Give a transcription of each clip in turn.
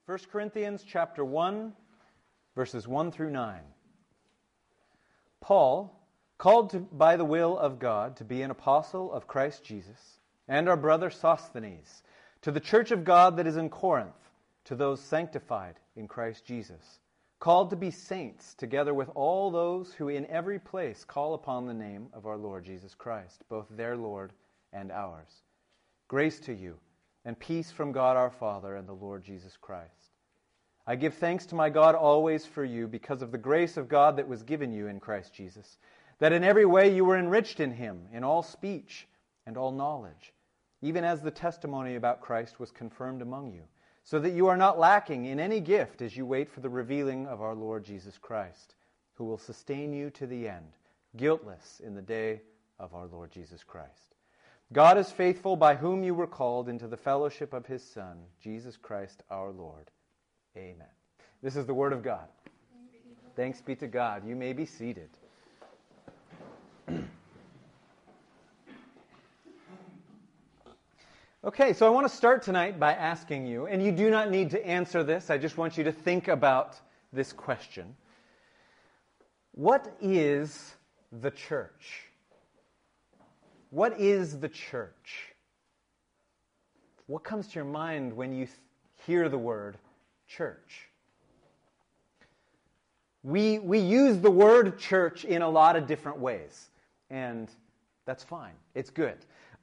1 Corinthians chapter 1, verses 1 through 9. Paul, by the will of God to be an apostle of Christ Jesus, and our brother Sosthenes, to the church of God that is in Corinth, to those sanctified in Christ Jesus, called to be saints, together with all those who in every place call upon the name of our Lord Jesus Christ, both their Lord and ours. Grace to you, and peace from God our Father and the Lord Jesus Christ. I give thanks to my God always for you, because of the grace of God that was given you in Christ Jesus, that in every way you were enriched in him, in all speech and all knowledge, even as the testimony about Christ was confirmed among you, so that you are not lacking in any gift as you wait for the revealing of our Lord Jesus Christ, who will sustain you to the end, guiltless in the day of our Lord Jesus Christ. God is faithful, by whom you were called into the fellowship of his Son, Jesus Christ our Lord. Amen. This is the Word of God. Thanks be to God. You may be seated. Okay, so I want to start tonight by asking you, and you do not need to answer this, I just want you to think about this question. What is the church? What is the church? What comes to your mind when you hear the word church? We use the word church in a lot of different ways, and that's fine. It's good.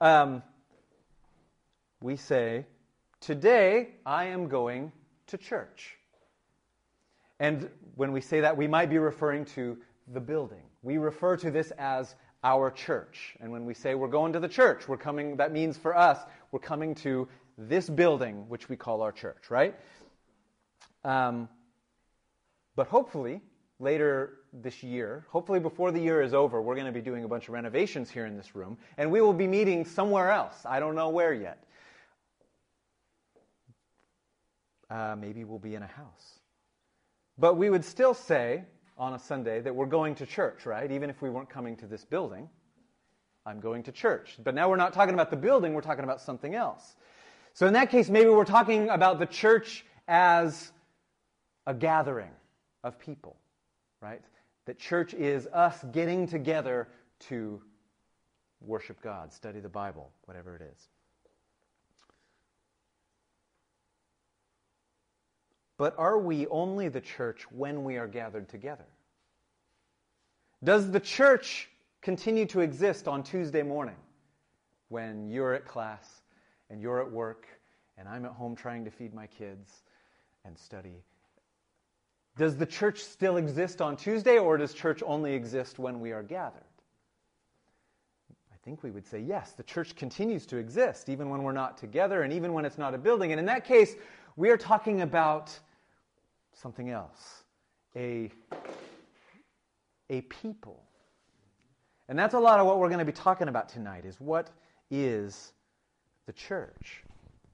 We say, today I am going to church. And when we say that, we might be referring to the building. We refer to this as our church. And when we say we're going to the church, that means for us, we're coming to this building, which we call our church, right? But hopefully, later this year, hopefully before the year is over, we're going to be doing a bunch of renovations here in this room, and we will be meeting somewhere else. I don't know where yet. Maybe we'll be in a house. But we would still say on a Sunday that we're going to church, right? Even if we weren't coming to this building, I'm going to church. But now we're not talking about the building, we're talking about something else. So in that case, maybe we're talking about the church as a gathering of people, right? That church is us getting together to worship God, study the Bible, whatever it is. But are we only the church when we are gathered together? Does the church continue to exist on Tuesday morning when you're at class and you're at work and I'm at home trying to feed my kids and study? Does the church still exist on Tuesday, or does church only exist when we are gathered? I think we would say yes, the church continues to exist even when we're not together and even when it's not a building. And in that case, we are talking about something else, a people. And that's a lot of what we're going to be talking about tonight, is what is the church?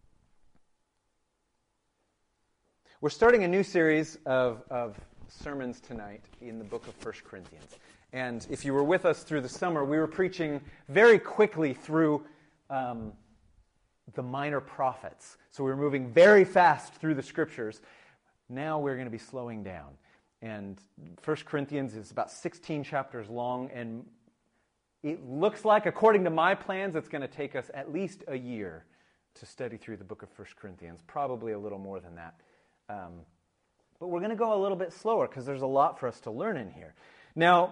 We're starting a new series of sermons tonight in the book of 1 Corinthians. And if you were with us through the summer, we were preaching very quickly through the minor prophets. So we were moving very fast through the scriptures. Now we're going to be slowing down. And 1 Corinthians is about 16 chapters long, and it looks like, according to my plans, it's going to take us at least a year to study through the book of 1 Corinthians, probably a little more than that. But we're going to go a little bit slower because there's a lot for us to learn in here. Now,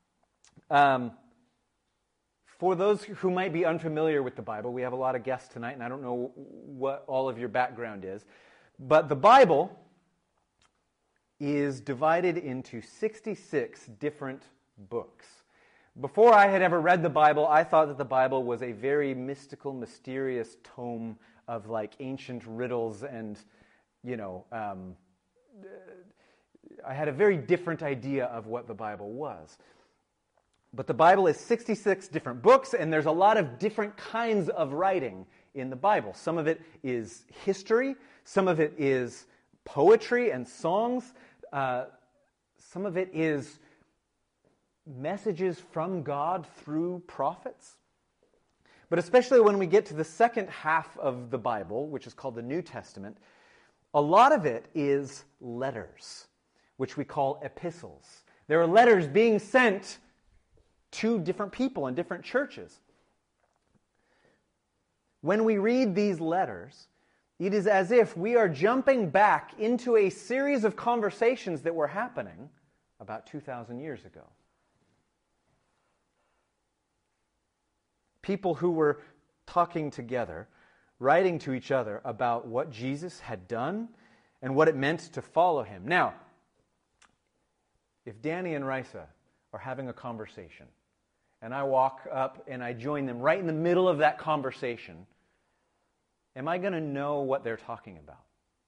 for those who might be unfamiliar with the Bible, we have a lot of guests tonight, and I don't know what all of your background is, but the Bible is divided into 66 different books. Before I had ever read the Bible, I thought that the Bible was a very mystical, mysterious tome of like ancient riddles and, I had a very different idea of what the Bible was. But the Bible is 66 different books, and there's a lot of different kinds of writing in the Bible. Some of it is history, some of it is poetry and songs, some of it is messages from God through prophets. But especially when we get to the second half of the Bible, which is called the New Testament, a lot of it is letters, which we call epistles. There are letters being sent to different people in different churches. When we read these letters, it is as if we are jumping back into a series of conversations that were happening about 2,000 years ago. People who were talking together, writing to each other about what Jesus had done and what it meant to follow him. Now, if Danny and Risa are having a conversation, and I walk up and I join them right in the middle of that conversation, am I going to know what they're talking about?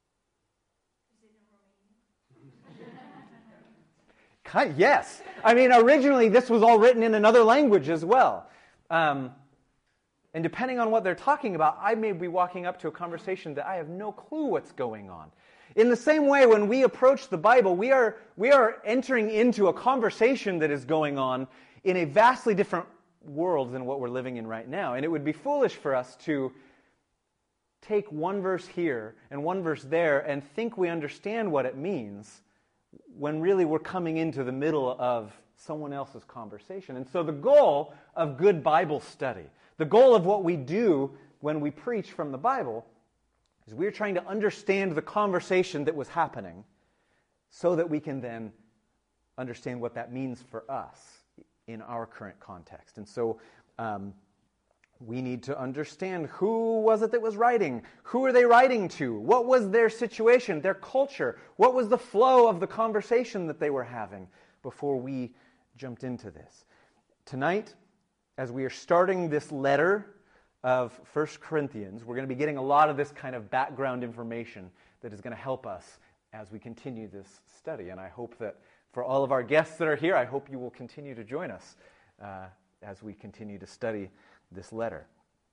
Yes. I mean, originally this was all written in another language as well. And depending on what they're talking about, I may be walking up to a conversation that I have no clue what's going on. In the same way, when we approach the Bible, we are entering into a conversation that is going on in a vastly different world than what we're living in right now. And it would be foolish for us to take one verse here and one verse there and think we understand what it means when really we're coming into the middle of someone else's conversation. And so the goal of good Bible study, the goal of what we do when we preach from the Bible, is we're trying to understand the conversation that was happening so that we can then understand what that means for us in our current context. And so we need to understand who was it that was writing? Who are they writing to? What was their situation, their culture? What was the flow of the conversation that they were having before we jumped into this? Tonight, as we are starting this letter of 1 Corinthians, we're going to be getting a lot of this kind of background information that is going to help us as we continue this study. And I hope that for all of our guests that are here, I hope you will continue to join us as we continue to study this letter.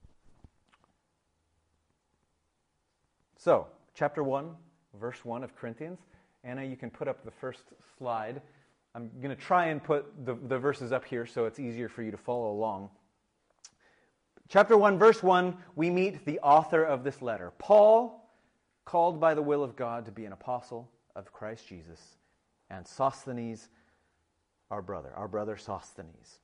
So, chapter 1, verse 1 of Corinthians. Anna, you can put up the first slide. I'm going to try and put the verses up here so it's easier for you to follow along. Chapter 1, verse 1, we meet the author of this letter. Paul, called by the will of God to be an apostle of Christ Jesus, and Sosthenes, our brother Sosthenes.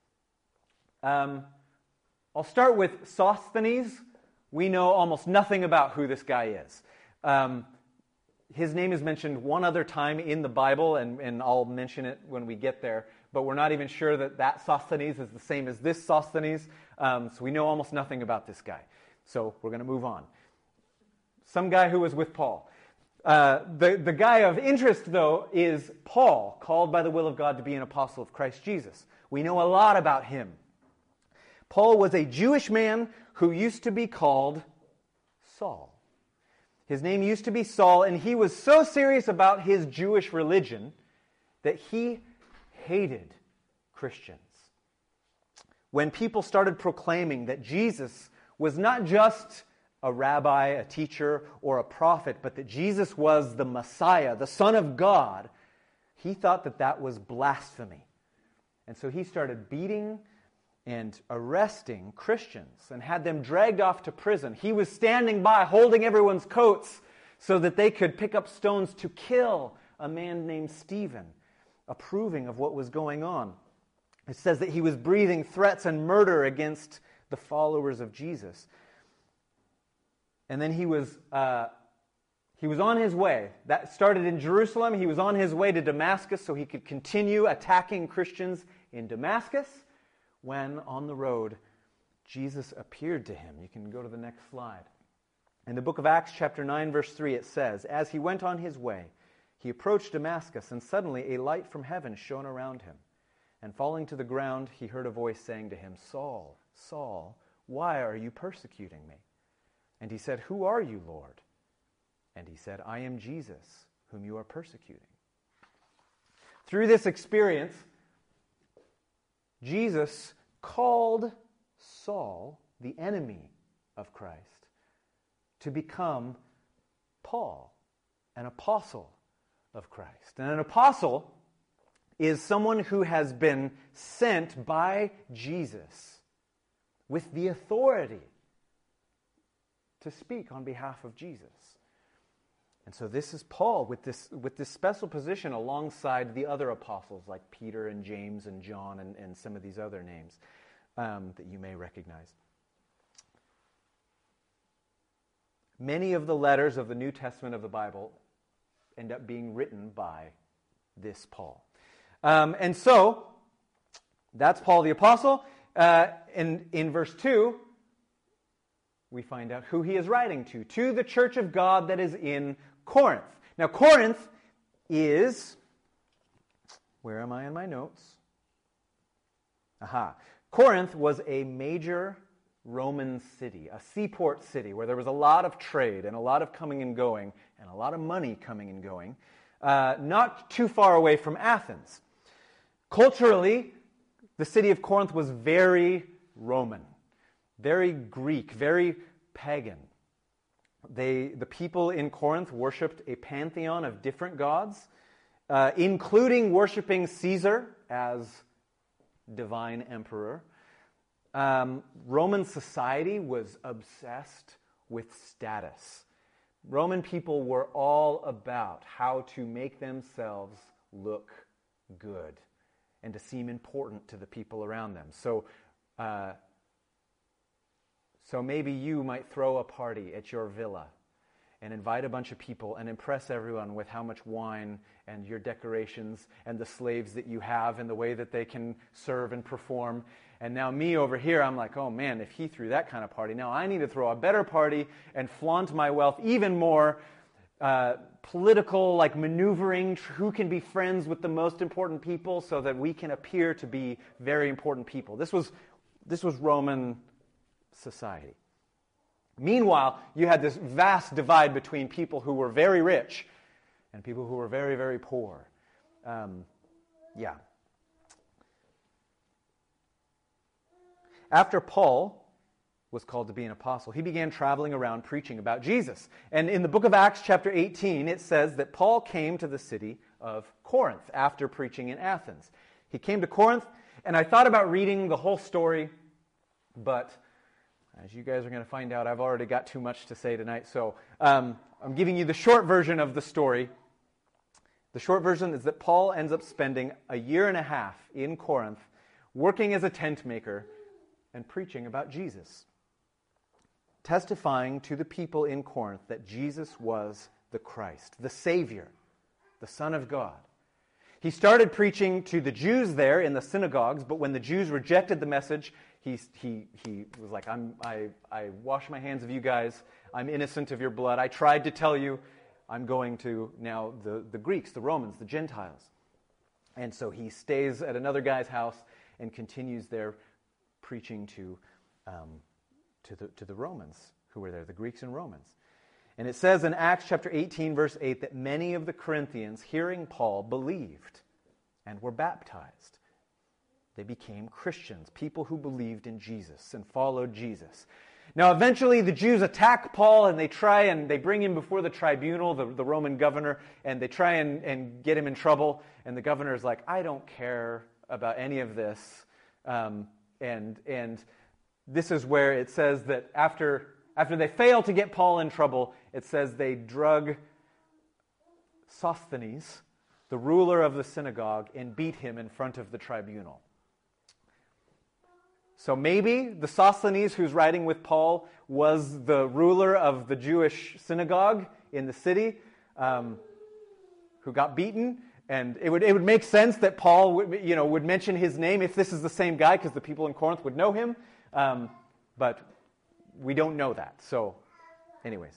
I'll start with Sosthenes. We know almost nothing about who this guy is. His name is mentioned one other time in the Bible, and I'll mention it when we get there, but we're not even sure that Sosthenes is the same as this Sosthenes, so we know almost nothing about this guy. So we're going to move on. Some guy who was with Paul. The guy of interest, though, is Paul, called by the will of God to be an apostle of Christ Jesus. We know a lot about him. Paul was a Jewish man who used to be called Saul. His name used to be Saul, and he was so serious about his Jewish religion that he hated Christians. When people started proclaiming that Jesus was not just a rabbi, a teacher, or a prophet, but that Jesus was the Messiah, the Son of God, he thought that that was blasphemy. And so he started beating and arresting Christians and had them dragged off to prison. He was standing by holding everyone's coats so that they could pick up stones to kill a man named Stephen, approving of what was going on. It says that he was breathing threats and murder against the followers of Jesus. And then he was on his way. That started in Jerusalem. He was on his way to Damascus so he could continue attacking Christians in Damascus. When on the road, Jesus appeared to him. You can go to the next slide. In the book of Acts, chapter 9, verse 3, it says, "As he went on his way, he approached Damascus, and suddenly a light from heaven shone around him. And falling to the ground, he heard a voice saying to him, 'Saul, Saul, why are you persecuting me?' And he said, 'Who are you, Lord?' And he said, 'I am Jesus, whom you are persecuting.'" Through this experience, Jesus called Saul, the enemy of Christ, to become Paul, an apostle of Christ. And an apostle is someone who has been sent by Jesus with the authority to speak on behalf of Jesus. And so this is Paul with this special position alongside the other apostles like Peter and James and John and some of these other names that you may recognize. Many of the letters of the New Testament of the Bible end up being written by this Paul. And so, that's Paul the Apostle. And in verse 2, we find out who he is writing to the church of God that is in Corinth. Now, Corinth is, where am I in my notes? Corinth was a major Roman city, a seaport city where there was a lot of trade and a lot of coming and going and a lot of money coming and going, not too far away from Athens. Culturally, the city of Corinth was very Roman, very Greek, very pagan. The people in Corinth worshipped a pantheon of different gods, including worshiping Caesar as divine emperor. Roman society was obsessed with status. Roman people were all about how to make themselves look good and to seem important to the people around them. So maybe you might throw a party at your villa and invite a bunch of people and impress everyone with how much wine and your decorations and the slaves that you have and the way that they can serve and perform. And now me over here, I'm like, oh man, if he threw that kind of party, now I need to throw a better party and flaunt my wealth even more. Political, like maneuvering, who can be friends with the most important people so that we can appear to be very important people. This was Roman society. Meanwhile, you had this vast divide between people who were very rich and people who were very, very poor. After Paul was called to be an apostle, he began traveling around preaching about Jesus. And in the book of Acts chapter 18, it says that Paul came to the city of Corinth after preaching in Athens. He came to Corinth, and I thought about reading the whole story, but as you guys are going to find out, I've already got too much to say tonight, so I'm giving you the short version of the story. The short version is that Paul ends up spending a year and a half in Corinth working as a tent maker and preaching about Jesus, testifying to the people in Corinth that Jesus was the Christ, the Savior, the Son of God. He started preaching to the Jews there in the synagogues, but when the Jews rejected the message, he was like, I wash my hands of you guys. I'm innocent of your blood. I tried to tell you. I'm going to now the Greeks, the Romans, the Gentiles. And so he stays at another guy's house and continues there preaching to the Romans who were there, the Greeks and Romans. And it says in Acts chapter 18, verse 8, that many of the Corinthians, hearing Paul, believed and were baptized. They became Christians, people who believed in Jesus and followed Jesus. Now, eventually, the Jews attack Paul, and they bring him before the tribunal, the Roman governor, and they try and get him in trouble. And the governor is like, I don't care about any of this. And this is where it says that after they fail to get Paul in trouble, it says they drug Sosthenes, the ruler of the synagogue, and beat him in front of the tribunal. So maybe the Sosthenes who's riding with Paul was the ruler of the Jewish synagogue in the city who got beaten. And it would make sense that Paul would mention his name if this is the same guy, because the people in Corinth would know him. But we don't know that. So anyways.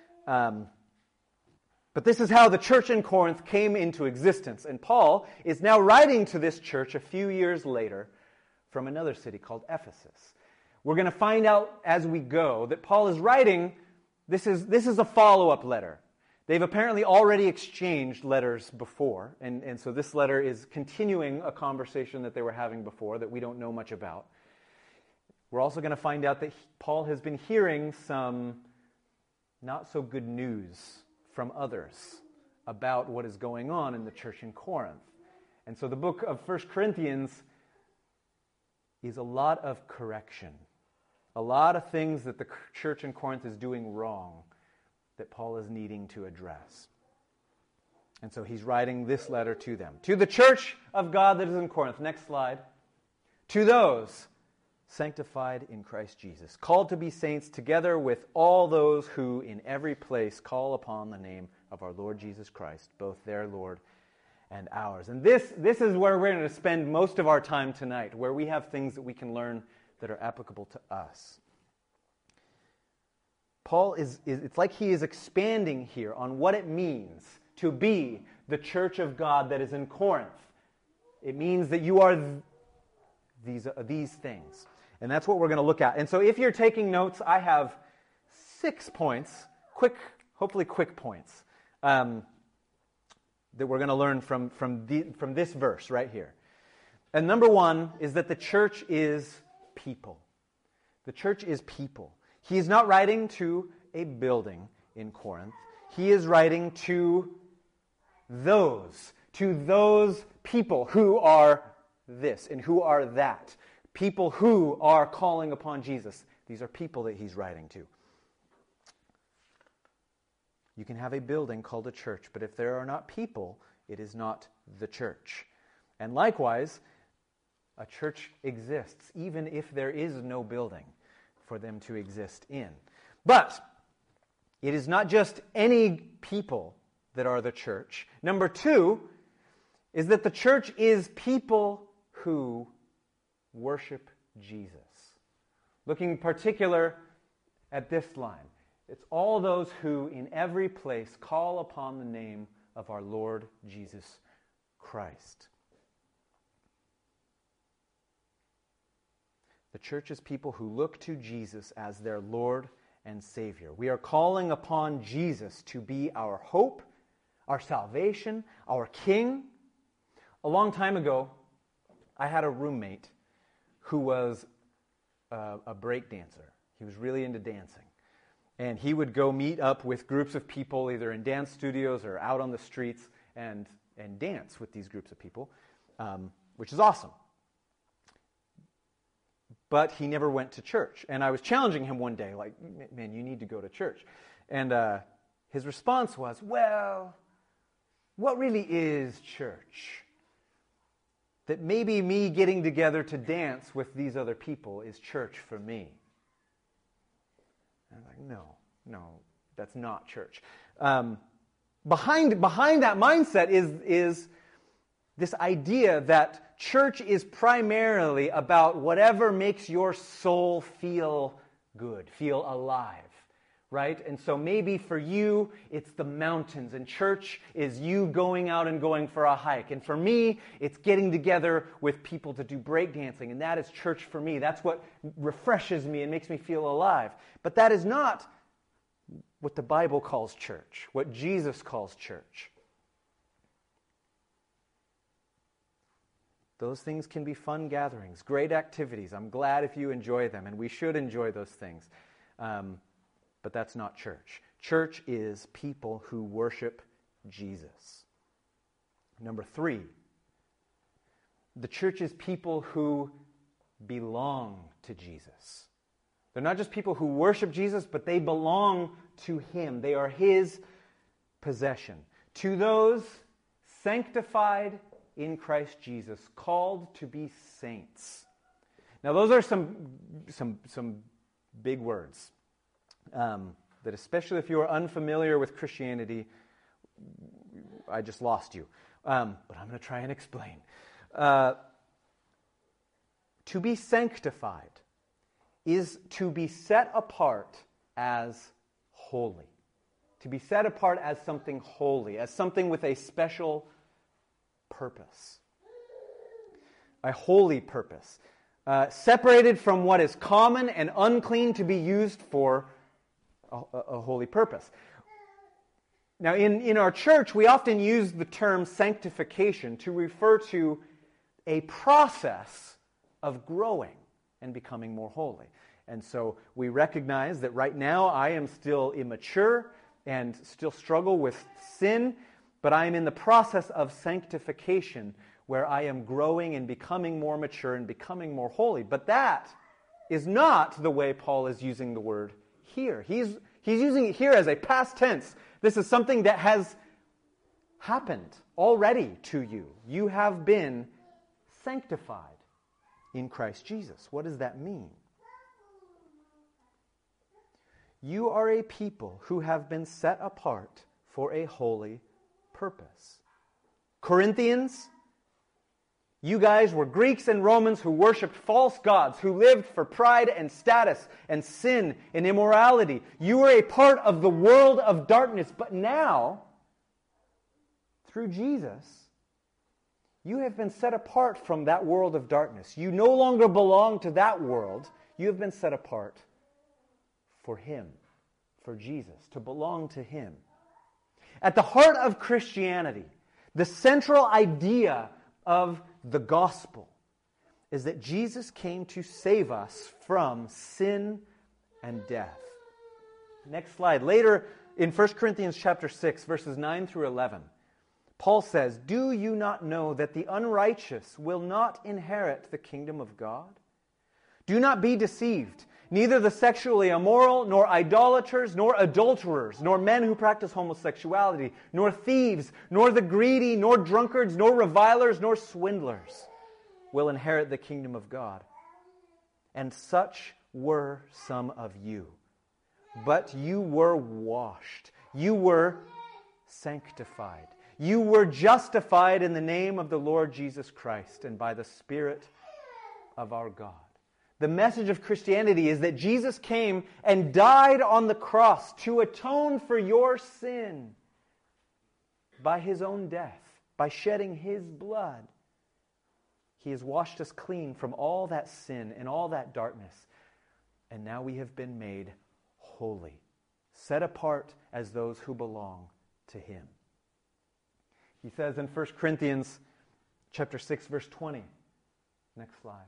But this is how the church in Corinth came into existence. And Paul is now writing to this church a few years later from another city called Ephesus. We're going to find out as we go that Paul is writing, this is a follow-up letter. They've apparently already exchanged letters before, and so this letter is continuing a conversation that they were having before that we don't know much about. We're also going to find out that Paul has been hearing some not so good news from others about what is going on in the church in Corinth. And so the book of 1 Corinthians is a lot of correction. A lot of things that the church in Corinth is doing wrong that Paul is needing to address. And so he's writing this letter to them. To the church of God that is in Corinth. Next slide. To those sanctified in Christ Jesus, called to be saints together with all those who in every place call upon the name of our Lord Jesus Christ, both their Lord and ours. And this is where we're going to spend most of our time tonight, where we have things that we can learn that are applicable to us. Paul it's like he is expanding here on what it means to be the church of God that is in Corinth. It means that you are these things. And that's what we're going to look at. And so if you're taking notes, I have 6 points, hopefully quick points, that we're going to learn from this verse right here. And number 1 is that the church is people. The church is people. He is not writing to a building in Corinth. He is writing to those people who are this and who are that. People who are calling upon Jesus. These are people that he's writing to. You can have a building called a church, but if there are not people, it is not the church. And likewise, a church exists, even if there is no building for them to exist in. But it is not just any people that are the church. Number 2 is that the church is people who worship Jesus. Looking in particular at this line, it's all those who in every place call upon the name of our Lord Jesus Christ. The church is people who look to Jesus as their Lord and Savior. We are calling upon Jesus to be our hope, our salvation, our King. A long time ago, I had a roommate who was a break dancer. He was really into dancing. And he would go meet up with groups of people, either in dance studios or out on the streets, and dance with these groups of people, which is awesome. But he never went to church. And I was challenging him one day, like, man, you need to go to church. And his response was, well, what really is church? That maybe me getting together to dance with these other people is church for me. And I'm like, no, that's not church. Behind that mindset is this idea that church is primarily about whatever makes your soul feel good, feel alive, right? And so maybe for you, it's the mountains, and church is you going out and going for a hike. And for me, it's getting together with people to do breakdancing, and that is church for me. That's what refreshes me and makes me feel alive. But that is not what the Bible calls church, what Jesus calls church. Those things can be fun gatherings, great activities. I'm glad if you enjoy them, and we should enjoy those things. But that's not church. Church is people who worship Jesus. Number 3, the church is people who belong to Jesus. They're not just people who worship Jesus, but they belong to Him. They are His possession. To those sanctified in Christ Jesus, called to be saints. Now, those are some big words that, especially if you are unfamiliar with Christianity, I just lost you. But I'm going to try and explain. To be sanctified is to be set apart as holy. To be set apart as something holy, as something with a special purpose. A holy purpose. Separated from what is common and unclean to be used for a holy purpose. Now, in our church, we often use the term sanctification to refer to a process of growing and becoming more holy. And so we recognize that right now I am still immature and still struggle with sin, but I am in the process of sanctification where I am growing and becoming more mature and becoming more holy. But that is not the way Paul is using the word here. He's using it here as a past tense. This is something that has happened already to you. You have been sanctified in Christ Jesus. What does that mean? You are a people who have been set apart for a holy purpose. Corinthians, you guys were Greeks and Romans who worshipped false gods, who lived for pride and status and sin and immorality. You were a part of the world of darkness, but now, through Jesus, you have been set apart from that world of darkness. You no longer belong to that world. You have been set apart for Him, for Jesus, to belong to Him. At the heart of Christianity, the central idea of the gospel is that Jesus came to save us from sin and death. Next slide. Later in 1 Corinthians chapter 6, verses 9 through 11, Paul says, "Do you not know that the unrighteous will not inherit the kingdom of God? Do not be deceived. Neither the sexually immoral, nor idolaters, nor adulterers, nor men who practice homosexuality, nor thieves, nor the greedy, nor drunkards, nor revilers, nor swindlers will inherit the kingdom of God. And such were some of you. But you were washed. You were sanctified. You were justified in the name of the Lord Jesus Christ and by the Spirit of our God." The message of Christianity is that Jesus came and died on the cross to atone for your sin by His own death, by shedding His blood. He has washed us clean from all that sin and all that darkness. And now we have been made holy, set apart as those who belong to Him. He says in 1 Corinthians chapter 6, verse 20. Next slide.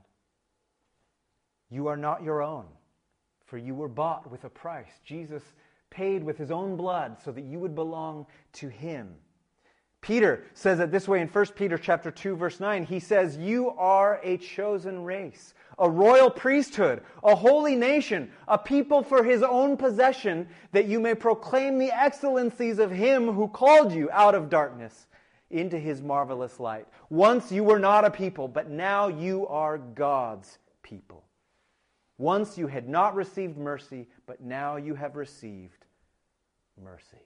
"You are not your own, for you were bought with a price." Jesus paid with His own blood so that you would belong to Him. Peter says it this way in 1 Peter chapter 2, verse 9. He says, "You are a chosen race, a royal priesthood, a holy nation, a people for His own possession, that you may proclaim the excellencies of Him who called you out of darkness into His marvelous light. Once you were not a people, but now you are God's people. Once you had not received mercy, but now you have received mercy."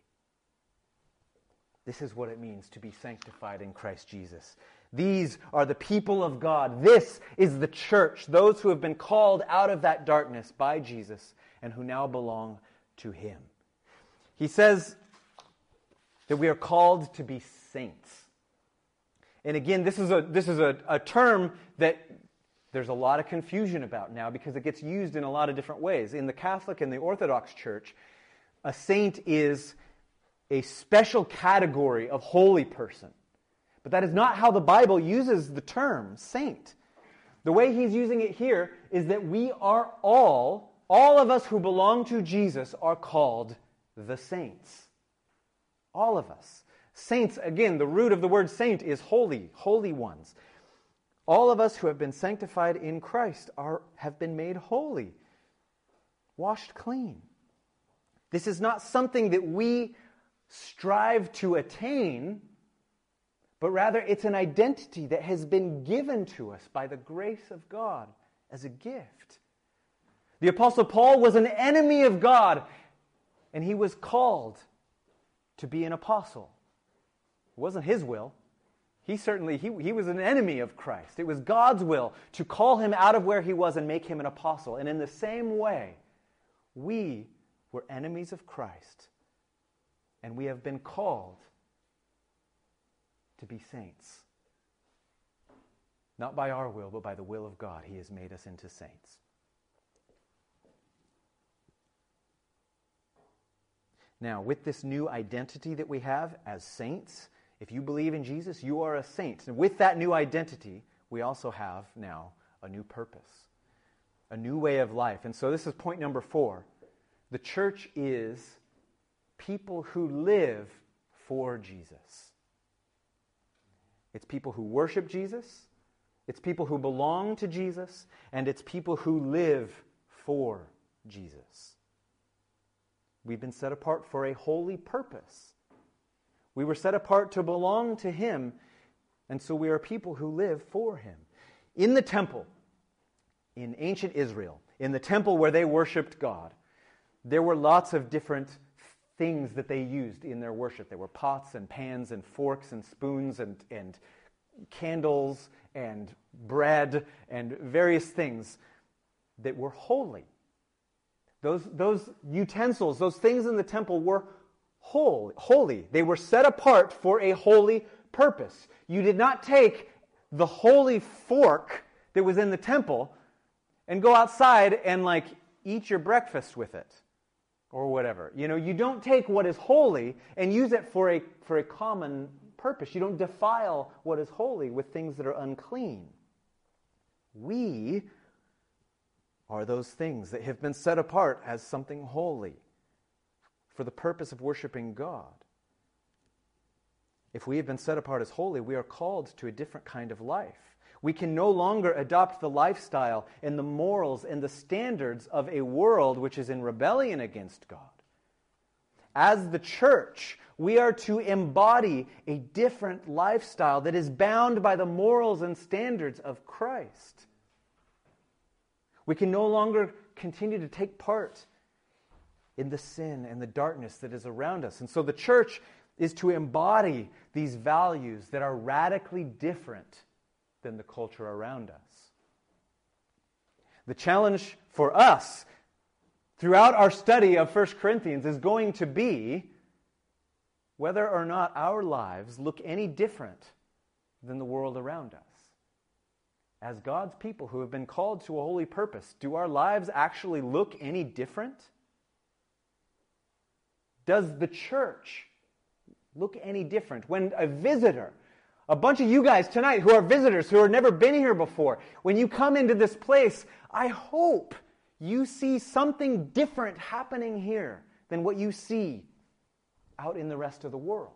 This is what it means to be sanctified in Christ Jesus. These are the people of God. This is the church, those who have been called out of that darkness by Jesus and who now belong to Him. He says that we are called to be saints. And again, this is a term that there's a lot of confusion about now because it gets used in a lot of different ways. In the Catholic and the Orthodox Church, a saint is a special category of holy person. But that is not how the Bible uses the term saint. The way he's using it here is that we are all of us who belong to Jesus are called the saints. All of us. Saints, again, the root of the word saint is holy, holy ones. All of us who have been sanctified in Christ have been made holy, washed clean. This is not something that we strive to attain, but rather it's an identity that has been given to us by the grace of God as a gift. The Apostle Paul was an enemy of God, and he was called to be an apostle. It wasn't his will. He was an enemy of Christ. It was God's will to call him out of where he was and make him an apostle. And in the same way, we were enemies of Christ. And we have been called to be saints. Not by our will, but by the will of God. He has made us into saints. Now, with this new identity that we have as saints, if you believe in Jesus, you are a saint. And with that new identity, we also have now a new purpose, a new way of life. And so this is point number 4. The church is people who live for Jesus. It's people who worship Jesus, it's people who belong to Jesus, and it's people who live for Jesus. We've been set apart for a holy purpose. We were set apart to belong to Him, and so we are people who live for Him. In the temple, in ancient Israel, in the temple where they worshipped God, there were lots of different things that they used in their worship. There were pots and pans and forks and spoons and candles and bread and various things that were holy. Those utensils, those things in the temple were holy. They were set apart for a holy purpose. You did not take the holy fork that was in the temple and go outside and eat your breakfast with it or whatever. You don't take what is holy and use it for a common purpose. You don't defile what is holy with things that are unclean. We are those things that have been set apart as something holy for the purpose of worshiping God. If we have been set apart as holy, we are called to a different kind of life. We can no longer adopt the lifestyle and the morals and the standards of a world which is in rebellion against God. As the church, we are to embody a different lifestyle that is bound by the morals and standards of Christ. We can no longer continue to take part in the sin and the darkness that is around us. And so the church is to embody these values that are radically different than the culture around us. The challenge for us throughout our study of 1 Corinthians is going to be whether or not our lives look any different than the world around us. As God's people who have been called to a holy purpose, do our lives actually look any different? Does the church look any different? When a visitor, a bunch of you guys tonight who are visitors, who have never been here before, when you come into this place, I hope you see something different happening here than what you see out in the rest of the world.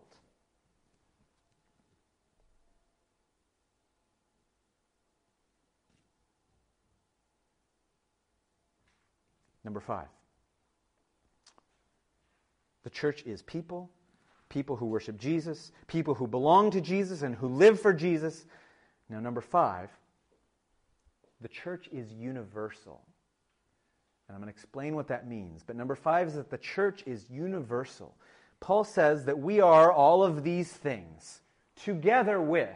Number 5. The church is people who worship Jesus, people who belong to Jesus and who live for Jesus. Now, number 5, the church is universal. And I'm going to explain what that means. But number 5 is that the church is universal. Paul says that we are all of these things together with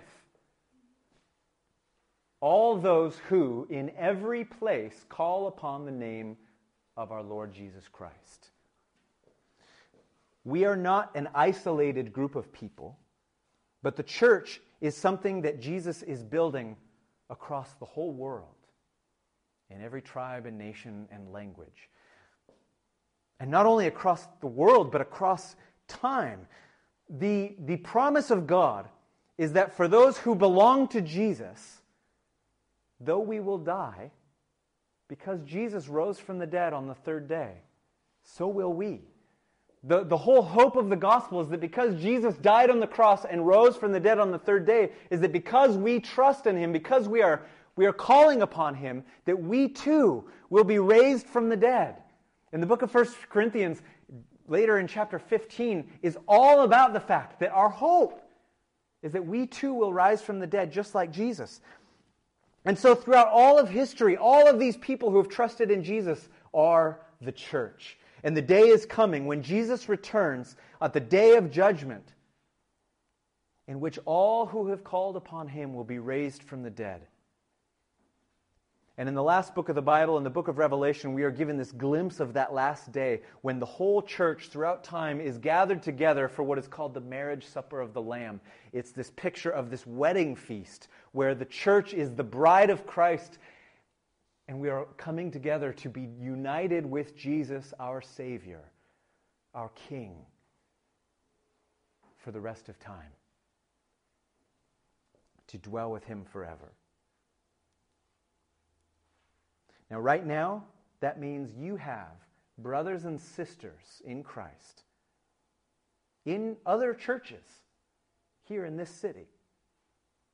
all those who in every place call upon the name of our Lord Jesus Christ. We are not an isolated group of people, but the church is something that Jesus is building across the whole world, in every tribe and nation and language. And not only across the world, but across time. The promise of God is that for those who belong to Jesus, though we will die, because Jesus rose from the dead on the third day, so will we. The whole hope of the gospel is that because Jesus died on the cross and rose from the dead on the third day, is that because we trust in Him, because we are calling upon Him, that we too will be raised from the dead. In the book of 1 Corinthians, later in chapter 15, is all about the fact that our hope is that we too will rise from the dead just like Jesus. And so throughout all of history, all of these people who have trusted in Jesus are the church. And the day is coming when Jesus returns at the day of judgment, in which all who have called upon Him will be raised from the dead. And in the last book of the Bible, in the book of Revelation, we are given this glimpse of that last day when the whole church throughout time is gathered together for what is called the marriage supper of the Lamb. It's this picture of this wedding feast where the church is the bride of Christ, and we are coming together to be united with Jesus, our Savior, our King, for the rest of time, to dwell with Him forever. Now, right now, that means you have brothers and sisters in Christ in other churches here in this city.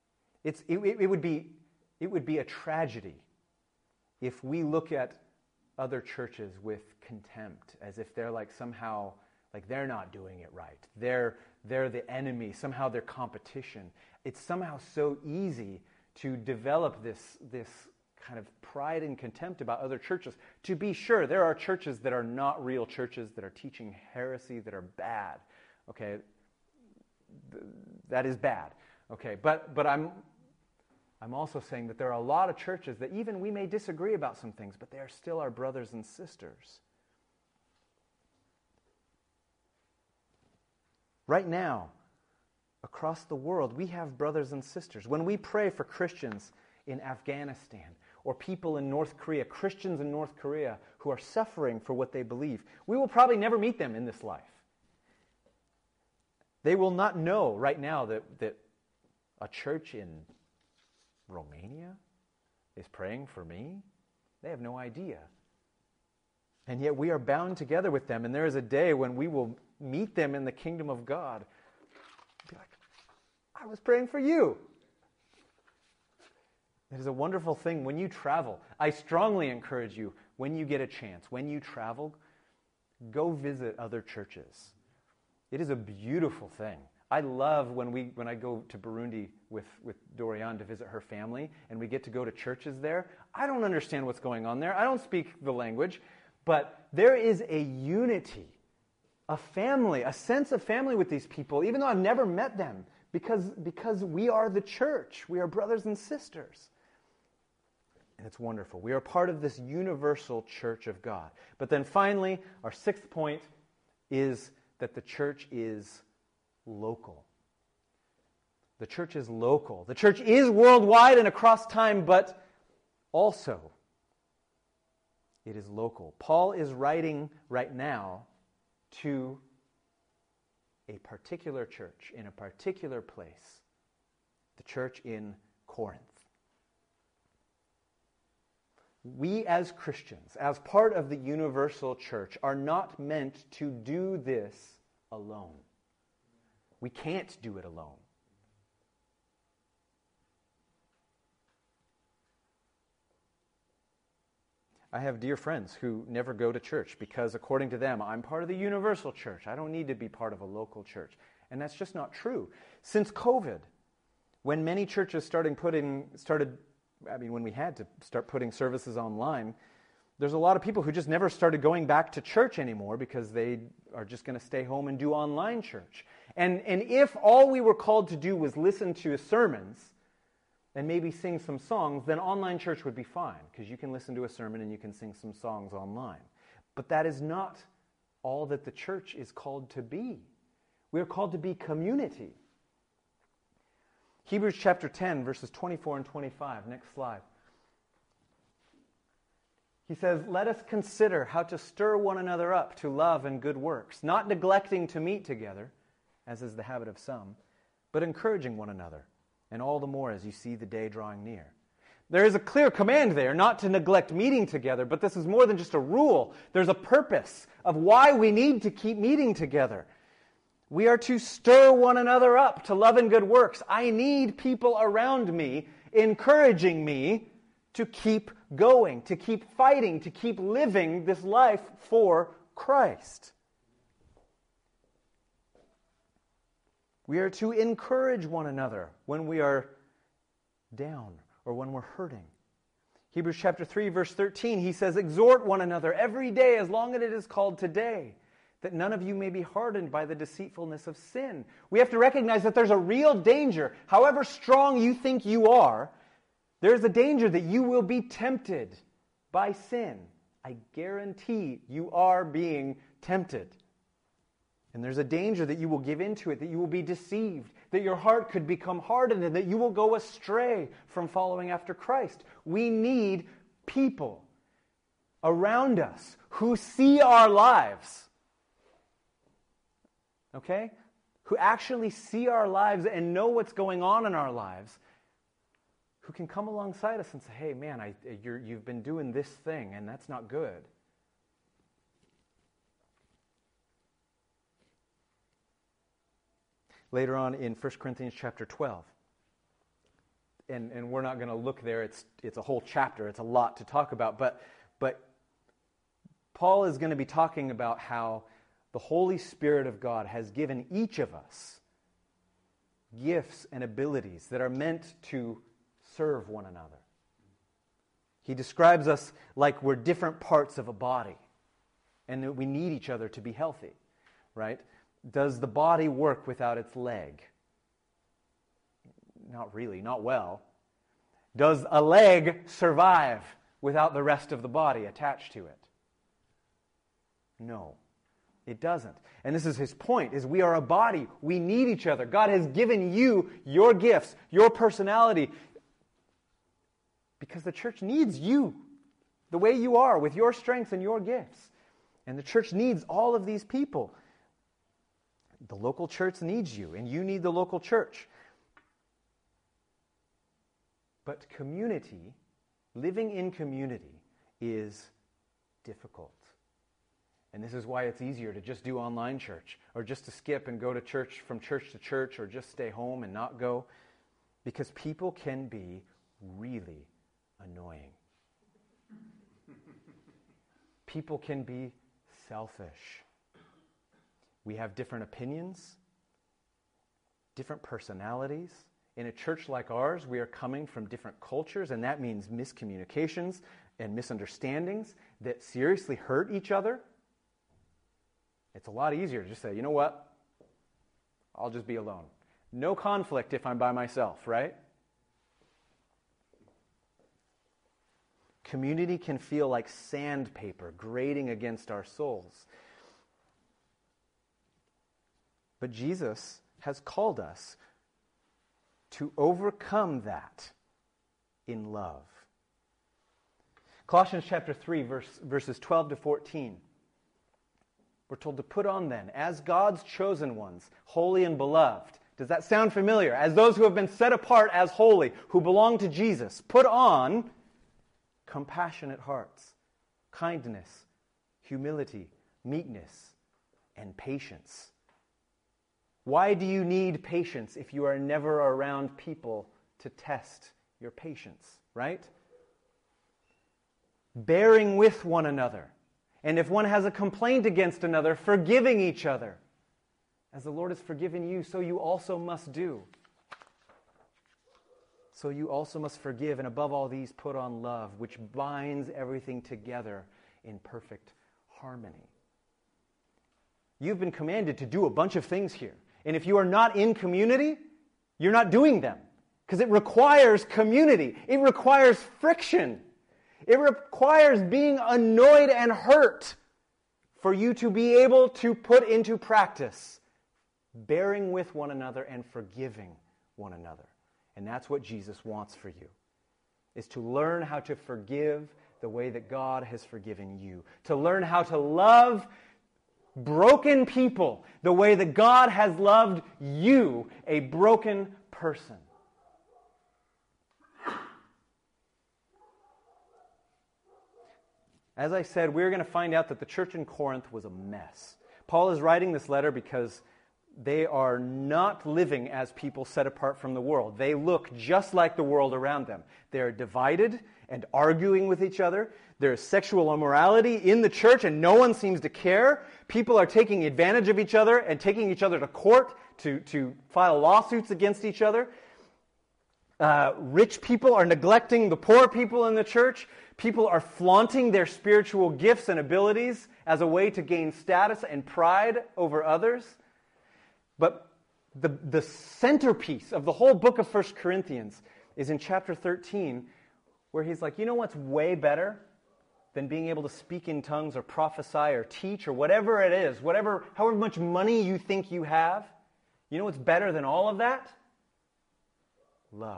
It would be a tragedy if we look at other churches with contempt, as if they're like somehow, like they're not doing it right. They're the enemy, somehow they're competition. It's somehow so easy to develop this kind of pride and contempt about other churches. To be sure, there are churches that are not real churches, that are teaching heresy, that are bad. Okay, that is bad. Okay, but I'm also saying that there are a lot of churches that even we may disagree about some things, but they are still our brothers and sisters. Right now, across the world, we have brothers and sisters. When we pray for Christians in Afghanistan or people in North Korea, Christians in North Korea who are suffering for what they believe, we will probably never meet them in this life. They will not know right now that a church in Romania is praying for me. They have no idea. And yet we are bound together with them, and there is a day when we will meet them in the kingdom of God. Be like, I was praying for you. It is a wonderful thing when you travel. I strongly encourage you, when you get a chance, when you travel, go visit other churches. It is a beautiful thing. I love when I go to Burundi with Dorian to visit her family, and we get to go to churches there. I don't understand what's going on there. I don't speak the language, but there is a unity, a family, a sense of family with these people, even though I've never met them, because we are the church. We are brothers and sisters. And it's wonderful. We are part of this universal church of God. But then finally, our sixth point is that the church is local. The church is local. The church is worldwide and across time, but also it is local. Paul is writing right now to a particular church in a particular place, the church in Corinth. We as Christians, as part of the universal church, are not meant to do this alone. We can't do it alone. I have dear friends who never go to church because, according to them, I'm part of the universal church. I don't need to be part of a local church. And that's just not true. Since COVID, when many churches when we had to start putting services online, there's a lot of people who just never started going back to church anymore because they are just going to stay home and do online church. And if all we were called to do was listen to sermons and maybe sing some songs, then online church would be fine, because you can listen to a sermon and you can sing some songs online. But that is not all that the church is called to be. We are called to be community. Hebrews chapter 10, verses 24 and 25. Next slide. He says, "Let us consider how to stir one another up to love and good works, not neglecting to meet together, as is the habit of some, but encouraging one another, and all the more as you see the day drawing near." There is a clear command there not to neglect meeting together, but this is more than just a rule. There's a purpose of why we need to keep meeting together. We are to stir one another up to love and good works. I need people around me encouraging me to keep going, to keep fighting, to keep living this life for Christ. We are to encourage one another when we are down or when we're hurting. Hebrews chapter 3, verse 13, he says, "Exhort one another every day as long as it is called today, that none of you may be hardened by the deceitfulness of sin." We have to recognize that there's a real danger. However strong you think you are, there's a danger that you will be tempted by sin. I guarantee you are being tempted. And there's a danger that you will give into it, that you will be deceived, that your heart could become hardened, and that you will go astray from following after Christ. We need people around us who see our lives. Okay? Who actually see our lives and know what's going on in our lives, who can come alongside us and say, "Hey, man, you've been doing this thing, and that's not good." Later on in 1 Corinthians chapter 12, and we're not going to look there, it's a whole chapter, it's a lot to talk about, but Paul is going to be talking about how the Holy Spirit of God has given each of us gifts and abilities that are meant to serve one another. He describes us like we're different parts of a body and that we need each other to be healthy, right? Does the body work without its leg? Not really, not well. Does a leg survive without the rest of the body attached to it? No, it doesn't. And this is his point, is we are a body. We need each other. God has given you your gifts, your personality, because the church needs you the way you are, with your strengths and your gifts. And the church needs all of these people. The local church needs you, and you need the local church. But community, living in community, is difficult. And this is why it's easier to just do online church, or just to skip and go to church from church to church, or just stay home and not go. Because people can be really annoying. People can be selfish. We have different opinions, different personalities. In a church like ours, we are coming from different cultures, and that means miscommunications and misunderstandings that seriously hurt each other. It's a lot easier to just say, you know what? I'll just be alone. No conflict if I'm by myself, right? Community can feel like sandpaper grating against our souls. But Jesus has called us to overcome that in love. Colossians chapter 3, verses 12 to 14. We're told to put on then, as God's chosen ones, holy and beloved. Does that sound familiar? As those who have been set apart as holy, who belong to Jesus, put on compassionate hearts, kindness, humility, meekness, and patience. Why do you need patience if you are never around people to test your patience, right? Bearing with one another. And if one has a complaint against another, forgiving each other. As the Lord has forgiven you, so you also must do. So you also must forgive, and above all these put on love, which binds everything together in perfect harmony. You've been commanded to do a bunch of things here. And if you are not in community, you're not doing them. Because it requires community. It requires friction. It requires being annoyed and hurt for you to be able to put into practice bearing with one another and forgiving one another. And that's what Jesus wants for you, is to learn how to forgive the way that God has forgiven you. To learn how to love broken people the way that God has loved you, a broken person. As I said, we're going to find out that the church in Corinth was a mess. Paul is writing this letter because they are not living as people set apart from the world. They look just like the world around them. They are divided and arguing with each other. There is sexual immorality in the church and no one seems to care. People are taking advantage of each other and taking each other to court to file lawsuits against each other. Rich people are neglecting the poor people in the church. People are flaunting their spiritual gifts and abilities as a way to gain status and pride over others. But the centerpiece of the whole book of 1 Corinthians is in chapter 13, where he's like, you know what's way better than being able to speak in tongues or prophesy or teach or whatever it is, however much money you think you have? You know what's better than all of that? Love.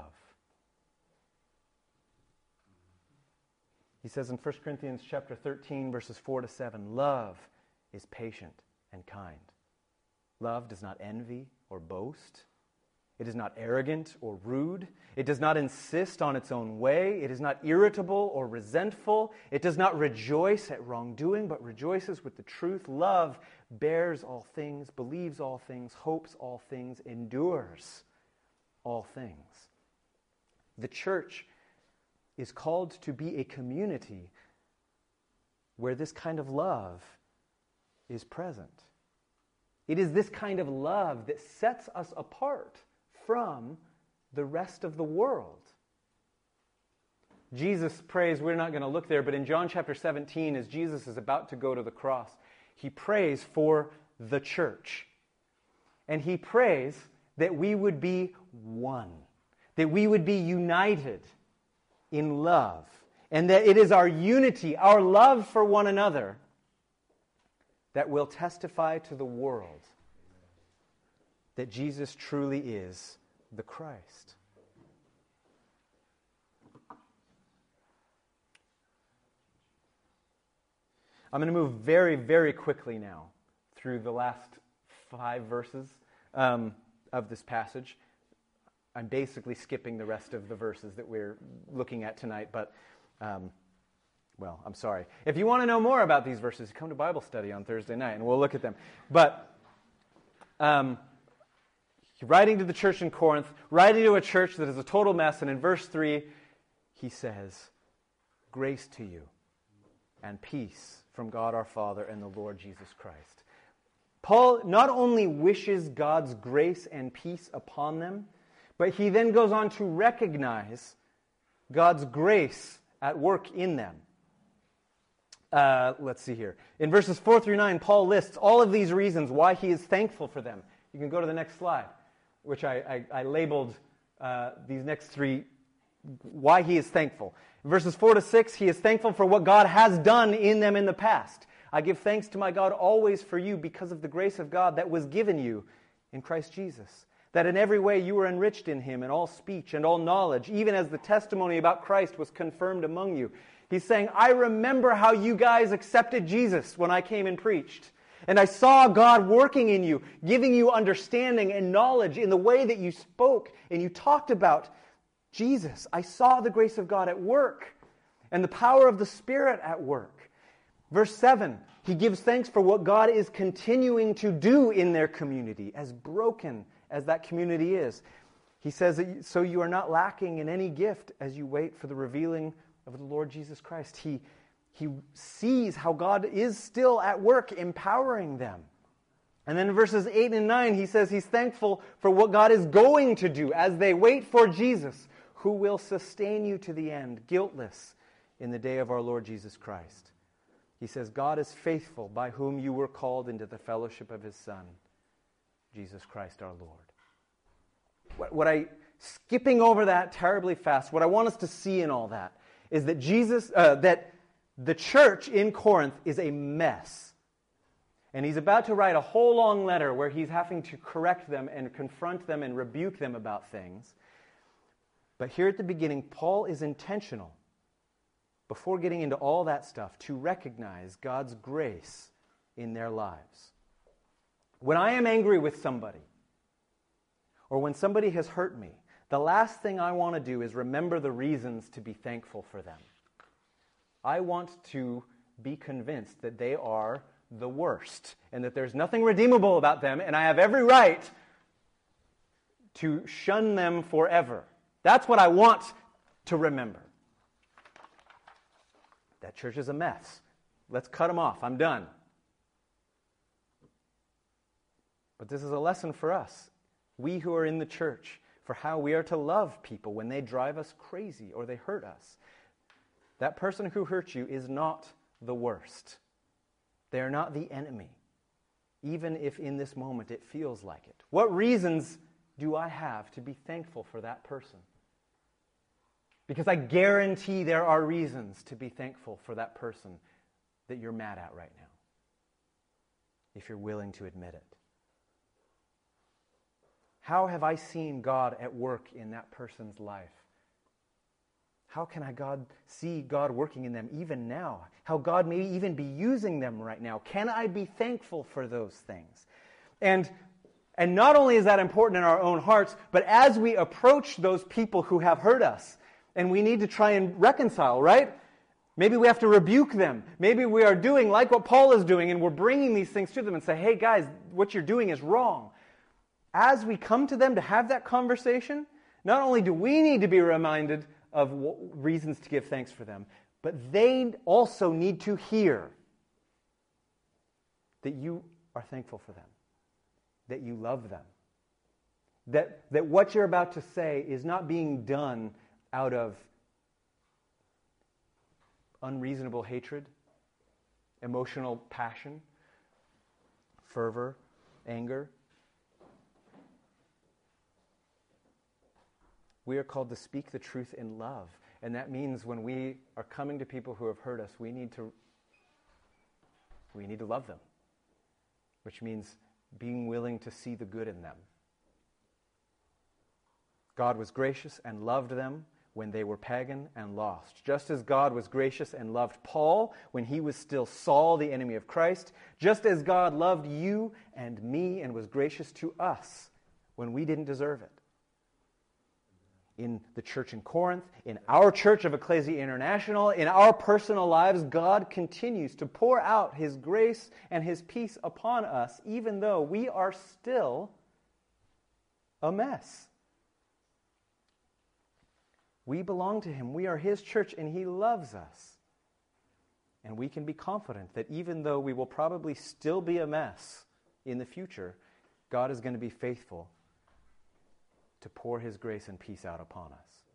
He says in 1 Corinthians chapter 13, verses 4 to 7, love is patient and kind. Love does not envy or boast. It is not arrogant or rude. It does not insist on its own way. It is not irritable or resentful. It does not rejoice at wrongdoing, but rejoices with the truth. Love bears all things, believes all things, hopes all things, endures all things. The church is called to be a community where this kind of love is present. It is this kind of love that sets us apart from the rest of the world. Jesus prays, we're not going to look there, but in John chapter 17, as Jesus is about to go to the cross, he prays for the church. And he prays that we would be one, that we would be united in love, and that it is our unity, our love for one another, that will testify to the world that Jesus truly is the Christ. I'm going to move very, very quickly now through the last 5 verses of this passage. I'm basically skipping the rest of the verses that we're looking at tonight, but, well, I'm sorry. If you want to know more about these verses, come to Bible study on Thursday night, and we'll look at them. But writing to the church in Corinth, writing to a church that is a total mess, and in verse 3, he says, "Grace to you and peace from God our Father and the Lord Jesus Christ." Paul not only wishes God's grace and peace upon them, but he then goes on to recognize God's grace at work in them. Let's see here. In verses 4 through 9, Paul lists all of these reasons why he is thankful for them. You can go to the next slide, which I labeled these next 3, why he is thankful. In verses 4 to 6, he is thankful for what God has done in them in the past. "I give thanks to my God always for you because of the grace of God that was given you in Christ Jesus, that in every way you were enriched in him in all speech and all knowledge, even as the testimony about Christ was confirmed among you." He's saying, I remember how you guys accepted Jesus when I came and preached. And I saw God working in you, giving you understanding and knowledge in the way that you spoke and you talked about Jesus. I saw the grace of God at work and the power of the Spirit at work. Verse 7, he gives thanks for what God is continuing to do in their community, as broken as that community is. He says, so you are not lacking in any gift as you wait for the revealing of the Lord Jesus Christ. He sees how God is still at work empowering them. And then in verses 8 and 9, he says he's thankful for what God is going to do as they wait for Jesus, who will sustain you to the end, guiltless, in the day of our Lord Jesus Christ. He says, God is faithful, by whom you were called into the fellowship of his Son, Jesus Christ our Lord. Skipping over that terribly fast, what I want us to see in all that is that that the church in Corinth is a mess. And he's about to write a whole long letter where he's having to correct them and confront them and rebuke them about things. But here at the beginning, Paul is intentional, before getting into all that stuff, to recognize God's grace in their lives. When I am angry with somebody, or when somebody has hurt me, the last thing I want to do is remember the reasons to be thankful for them. I want to be convinced that they are the worst, and that there's nothing redeemable about them, and I have every right to shun them forever. That's what I want to remember. That church is a mess. Let's cut them off. I'm done. But this is a lesson for us, we who are in the church, for how we are to love people when they drive us crazy or they hurt us. That person who hurt you is not the worst. They are not the enemy, even if in this moment it feels like it. What reasons do I have to be thankful for that person? Because I guarantee there are reasons to be thankful for that person that you're mad at right now, if you're willing to admit it. How have I seen God at work in that person's life? How can I see God working in them even now? How God may even be using them right now? Can I be thankful for those things? And not only is that important in our own hearts, but as we approach those people who have hurt us, and we need to try and reconcile, right? Maybe we have to rebuke them. Maybe we are doing like what Paul is doing, and we're bringing these things to them and say, hey guys, what you're doing is wrong. As we come to them to have that conversation, not only do we need to be reminded of reasons to give thanks for them, But they also need to hear that you are thankful for them, that you love them, that what you're about to say is not being done out of unreasonable hatred, emotional passion, fervor, anger. We are called to speak the truth in love. And that means when we are coming to people who have hurt us, we need to love them, which means being willing to see the good in them. God was gracious and loved them when they were pagan and lost. Just as God was gracious and loved Paul when he was still Saul, the enemy of Christ, just as God loved you and me and was gracious to us when we didn't deserve it. In the church in Corinth, in our church of Ecclesia International, in our personal lives, God continues to pour out His grace and His peace upon us, even though we are still a mess. We belong to Him. We are His church, and He loves us. And we can be confident that even though we will probably still be a mess in the future, God is going to be faithful to pour His grace and peace out upon us.